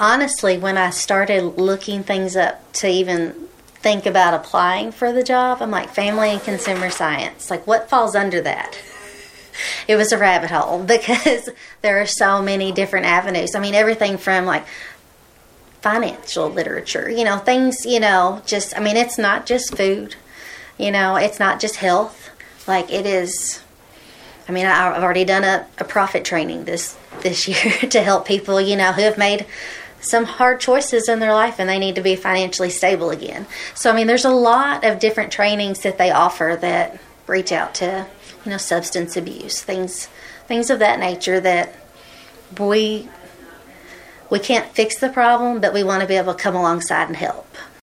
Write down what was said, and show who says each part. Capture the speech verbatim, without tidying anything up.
Speaker 1: honestly, when I started looking things up to even think about applying for the job, I'm like, family and consumer science. Like, what falls under that? It was a rabbit hole because there are so many different avenues. I mean, everything from like financial literature, you know, things, you know, just, I mean, it's not just food, you know, it's not just health. Like, it is, I mean, I've already done a, a profit training this, this year to help people, you know, who have made some hard choices in their life and they need to be financially stable again. So, I mean, there's a lot of different trainings that they offer that reach out to, you know, substance abuse, things, things of that nature that we, we can't fix the problem, but we want to be able to come alongside and help.